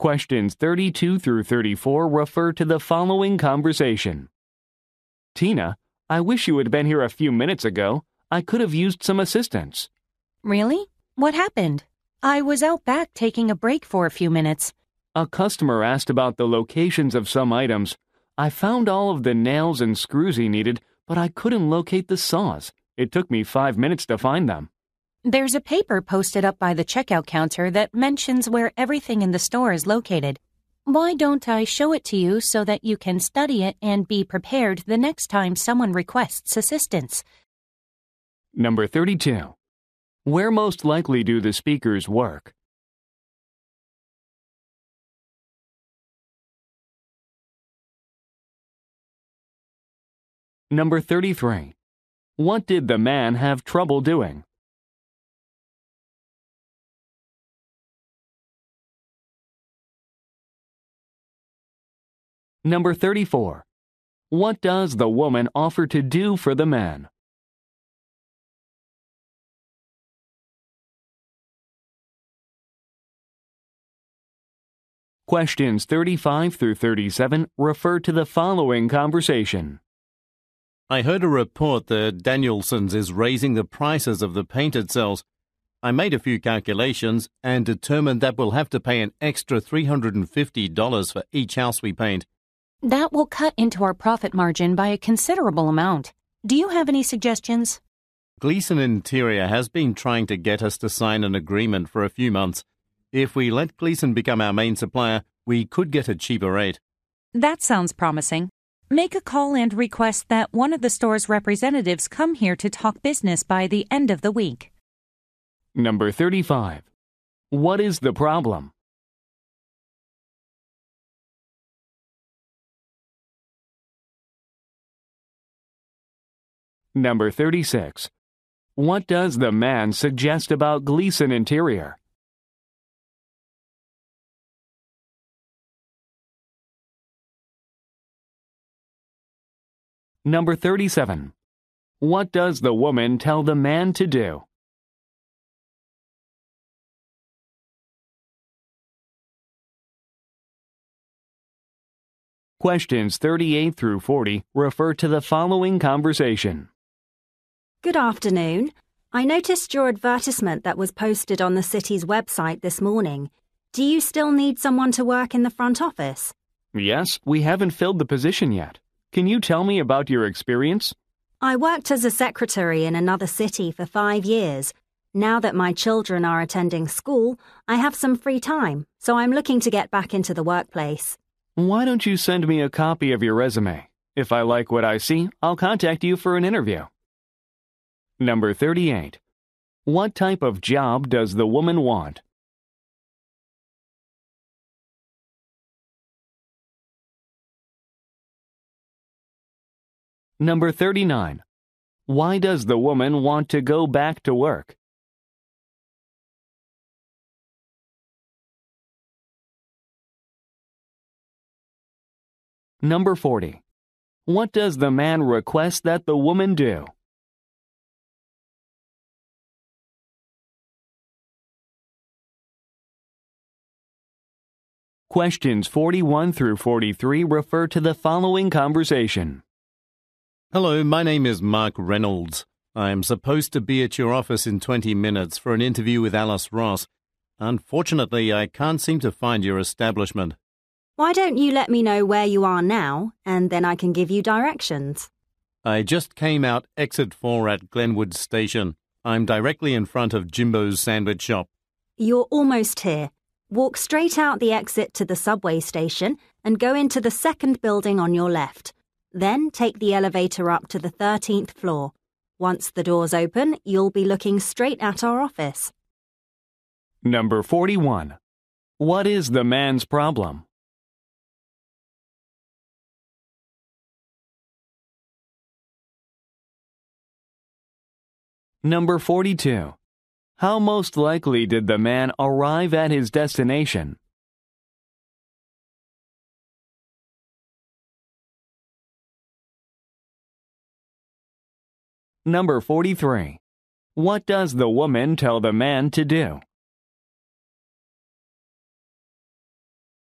Questions 32 through 34 refer to the following conversation. Tina, I wish you had been here a few minutes ago. I could have used some assistance. Really? What happened? I was out back taking a break for a few minutes. A customer asked about the locations of some items. I found all of the nails and screws he needed, but I couldn't locate the saws. It took me 5 minutes to find them. There's a paper posted up by the checkout counter that mentions where everything in the store is located. Why don't I show it to you so that you can study it and be prepared the next time someone requests assistance? Number 32. Where most likely do the speakers work? Number 33. What did the man have trouble doing? Number 34. What does the woman offer to do for the man? Questions 35 through 37 refer to the following conversation. I heard a report that Danielson's is raising the prices of the paint it sells. I made a few calculations and determined that we'll have to pay an extra $350 for each house we paint. That will cut into our profit margin by a considerable amount. Do you have any suggestions? Gleason Interior has been trying to get us to sign an agreement for a few months. If we let Gleason become our main supplier, we could get a cheaper rate. That sounds promising. Make a call and request that one of the store's representatives come here to talk business by the end of the week. Number 35. What is the problem? Number 36. What does the man suggest about Gleason Interior? Number 37. What does the woman tell the man to do? Questions 38 through 40 refer to the following conversation. Good afternoon. I noticed your advertisement that was posted on the city's website this morning. Do you still need someone to work in the front office? Yes, we haven't filled the position yet. Can you tell me about your experience? I worked as a secretary in another city for 5 years. Now that my children are attending school, I have some free time, so I'm looking to get back into the workplace. Why don't you send me a copy of your resume? If I like what I see, I'll contact you for an interview. Number 38. What type of job does the woman want? Number 39. Why does the woman want to go back to work? Number 40. What does the man request that the woman do? Questions 41 through 43 refer to the following conversation. Hello, my name is Mark Reynolds. I am supposed to be at your office in 20 minutes for an interview with Alice Ross. Unfortunately, I can't seem to find your establishment. Why don't you let me know where you are now, and then I can give you directions? I just came out exit 4 at Glenwood Station. I'm directly in front of Jimbo's Sandwich Shop. You're almost here. Walk straight out the exit to the subway station and go into the second building on your left. Then take the elevator up to the 13th floor. Once the doors open, you'll be looking straight at our office. Number 41. What is the man's problem? Number 42. How most likely did the man arrive at his destination? Number 43. What does the woman tell the man to do?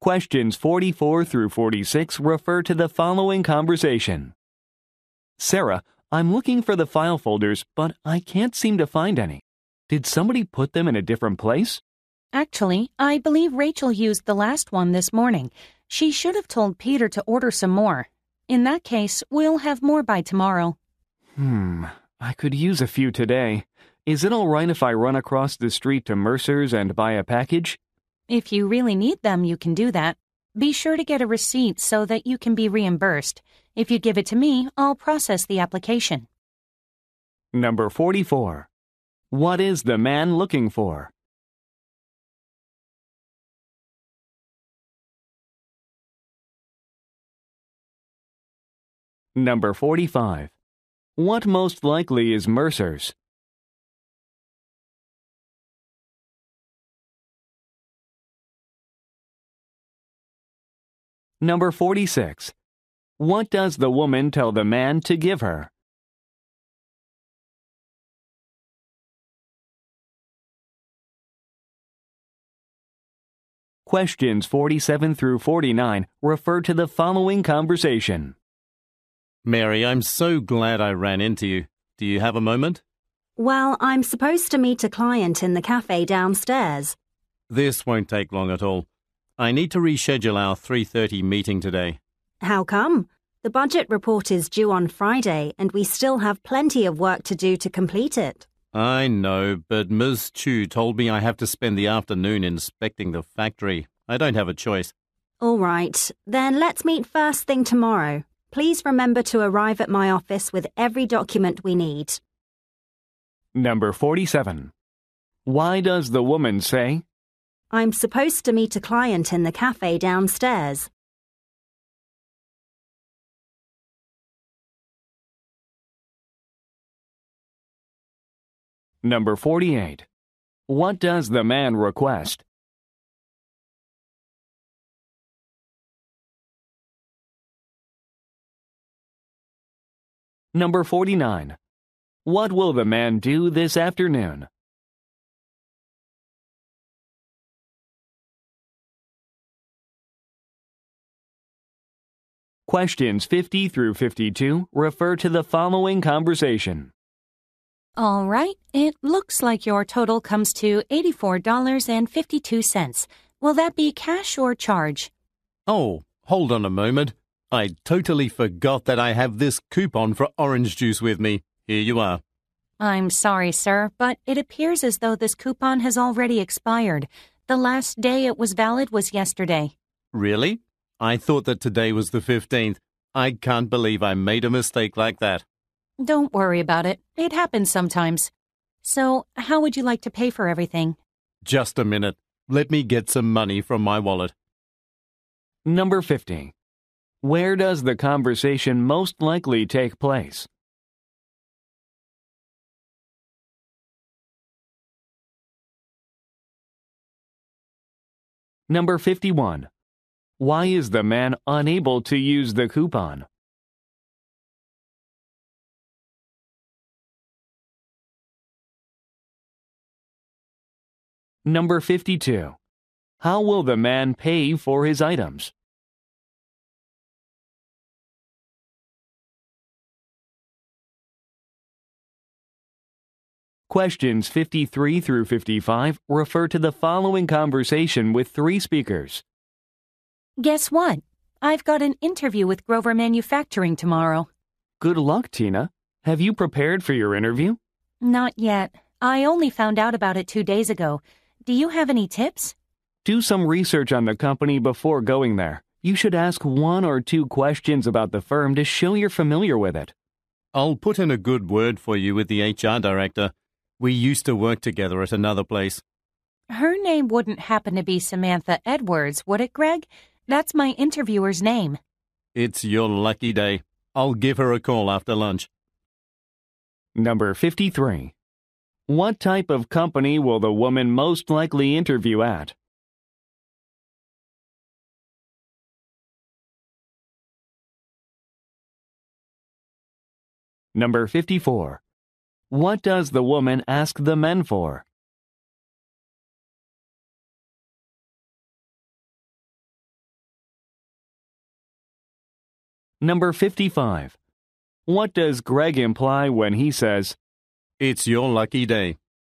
Questions 44 through 46 refer to the following conversation. Sarah, I'm looking for the file folders, but I can't seem to find any. Did somebody put them in a different place? Actually, I believe Rachel used the last one this morning. She should have told Peter to order some more. In that case, we'll have more by tomorrow. I could use a few today. Is it all right if I run across the street to Mercer's and buy a package? If you really need them, you can do that. Be sure to get a receipt so that you can be reimbursed. If you give it to me, I'll process the application. Number 44. What is the man looking for? Number 45. What most likely is Mercer's? Number 46. What does the woman tell the man to give her? Questions 47 through 49 refer to the following conversation. Mary, I'm so glad I ran into you. Do you have a moment? Well, I'm supposed to meet a client in the cafe downstairs. This won't take long at all. I need to reschedule our 3:30 meeting today. How come? The budget report is due on Friday, and we still have plenty of work to do to complete it. I know, but Ms. Chu told me I have to spend the afternoon inspecting the factory. I don't have a choice. All right, then let's meet first thing tomorrow. Please remember to arrive at my office with every document we need. Number 47. Why does the woman say, I'm supposed to meet a client in the cafe downstairs. Number 48. What does the man request? Number 49. What will the man do this afternoon? Questions 50 through 52 refer to the following conversation. All right, it looks like your total comes to $84.52. Will that be cash or charge? Oh, hold on a moment. I totally forgot that I have this coupon for orange juice with me. Here you are. I'm sorry, sir, but it appears as though this coupon has already expired. The last day it was valid was yesterday. Really? I thought that today was the 15th. I can't believe I made a mistake like that. Don't worry about it. It happens sometimes. So, how would you like to pay for everything? Just a minute. Let me get some money from my wallet. Number 50. Where does the conversation most likely take place? Number 51. Why is the man unable to use the coupon? Number 52. How will the man pay for his items? Questions 53 through 55 refer to the following conversation with three speakers. Guess what? I've got an interview with Grover Manufacturing tomorrow. Good luck, Tina. Have you prepared for your interview? Not yet. I only found out about it 2 days ago. Do you have any tips? Do some research on the company before going there. You should ask 1 or 2 questions about the firm to show you're familiar with it. I'll put in a good word for you with the HR director. We used to work together at another place. Her name wouldn't happen to be Samantha Edwards, would it, Greg? That's my interviewer's name. It's your lucky day. I'll give her a call after lunch. Number 53. What type of company will the woman most likely interview at? Number 54. What does the woman ask the men for? Number 55. What does Greg imply when he says, It's your lucky day.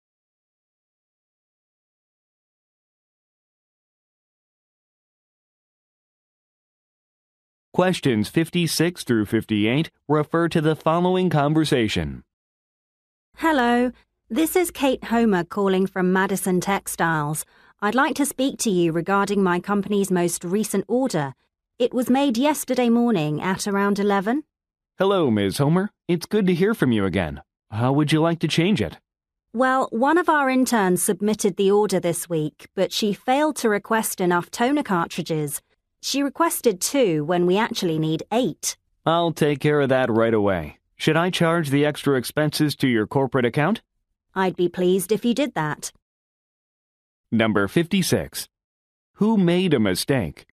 Questions 56 through 58 refer to the following conversation. Hello, this is Kate Homer calling from Madison Textiles. I'd like to speak to you regarding my company's most recent order. It was made yesterday morning at around 11. Hello, Ms. Homer. It's good to hear from you again. How would you like to change it? Well, one of our interns submitted the order this week, but she failed to request enough toner cartridges. She requested 2 when we actually need 8. I'll take care of that right away. Should I charge the extra expenses to your corporate account? I'd be pleased if you did that. Number 56. Who made a mistake?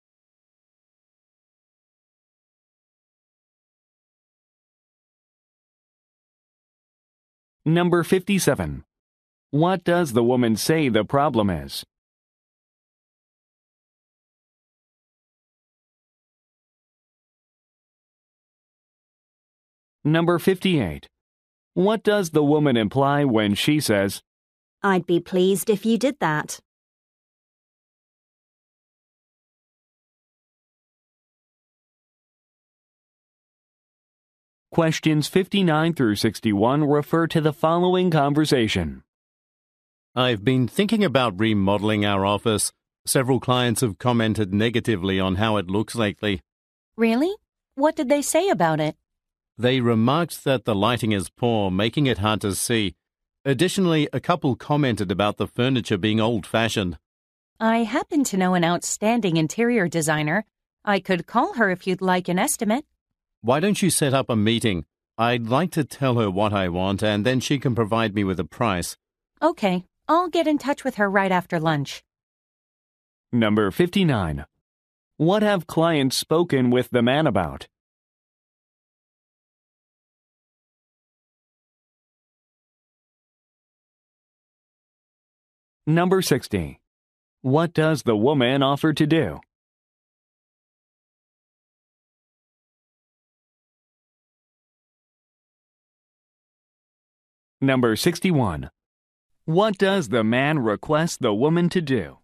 Number 57. What does the woman say the problem is? Number 58. What does the woman imply when she says, I'd be pleased if you did that. Questions 59 through 61 refer to the following conversation. I've been thinking about remodeling our office. Several clients have commented negatively on how it looks lately. Really? What did they say about it? They remarked that the lighting is poor, making it hard to see. Additionally, a couple commented about the furniture being old-fashioned. I happen to know an outstanding interior designer. I could call her if you'd like an estimate. Why don't you set up a meeting? I'd like to tell her what I want, and then she can provide me with a price. Okay, I'll get in touch with her right after lunch. Number 59. What have clients spoken with the man about? Number 60. What does the woman offer to do? Number 61. What does the man request the woman to do?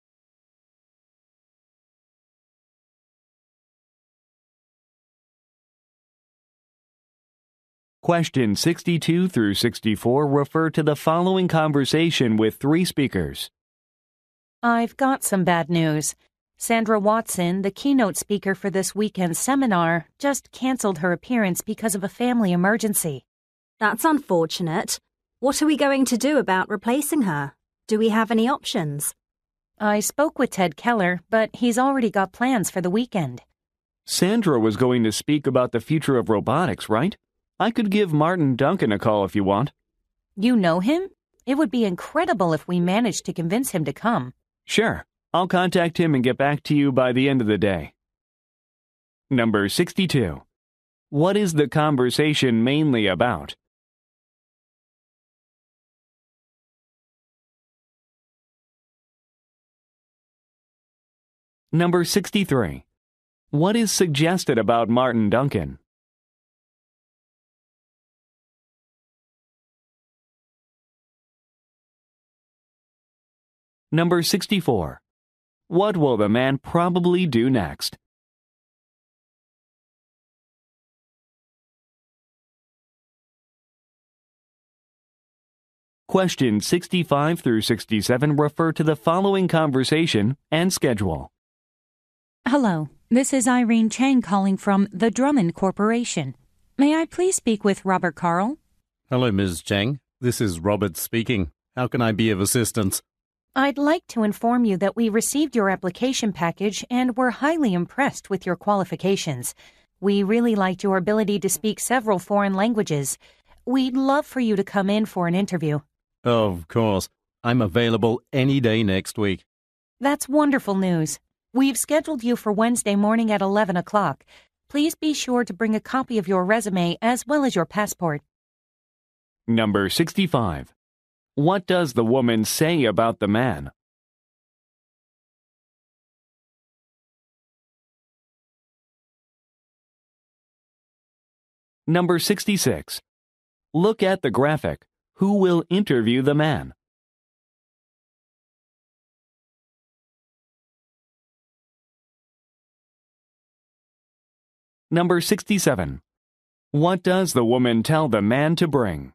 Questions 62 through 64 refer to the following conversation with 3 speakers. I've got some bad news. Sandra Watson, the keynote speaker for this weekend's seminar, just canceled her appearance because of a family emergency. That's unfortunate. What are we going to do about replacing her? Do we have any options? I spoke with Ted Keller, but he's already got plans for the weekend. Sandra was going to speak about the future of robotics, right? I could give Martin Duncan a call if you want. You know him? It would be incredible if we managed to convince him to come. Sure. I'll contact him and get back to you by the end of the day. Number 62. What is the conversation mainly about? Number 63. What is suggested about Martin Duncan? Number 64. What will the man probably do next? Questions 65 through 67 refer to the following conversation and schedule. Hello, this is Irene Chang calling from the Drummond Corporation. May I please speak with Robert Carl? Hello, Ms. Chang. This is Robert speaking. How can I be of assistance? I'd like to inform you that we received your application package and were highly impressed with your qualifications. We really liked your ability to speak several foreign languages. We'd love for you to come in for an interview. Of course. I'm available any day next week. That's wonderful news. We've scheduled you for Wednesday morning at 11 o'clock. Please be sure to bring a copy of your resume as well as your passport. Number 65. What does the woman say about the man? Number 66. Look at the graphic. Who will interview the man? Number 67. What does the woman tell the man to bring?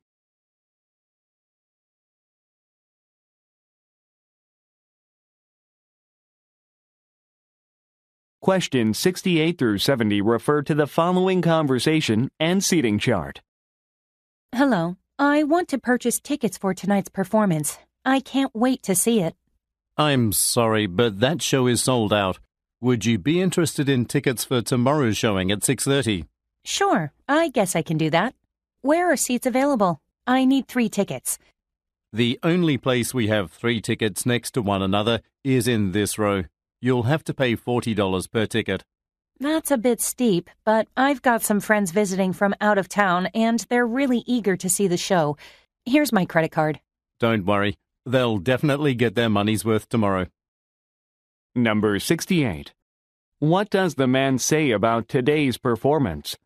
Questions 68 through 70 refer to the following conversation and seating chart. Hello. I want to purchase tickets for tonight's performance. I can't wait to see it. I'm sorry, but that show is sold out. Would you be interested in tickets for tomorrow's showing at 6:30? Sure, I guess I can do that. Where are seats available? I need 3 tickets. The only place we have 3 tickets next to one another is in this row. You'll have to pay $40 per ticket. That's a bit steep, but I've got some friends visiting from out of town, and they're really eager to see the show. Here's my credit card. Don't worry. They'll definitely get their money's worth tomorrow. Number 68. What does the man say about today's performance?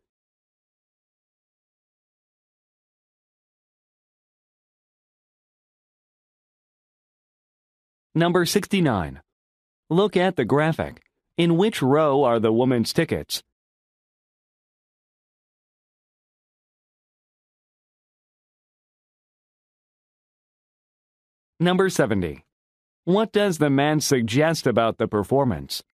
Number 69. Look at the graphic. In which row are the woman's tickets? Number 70. What does the man suggest about the performance?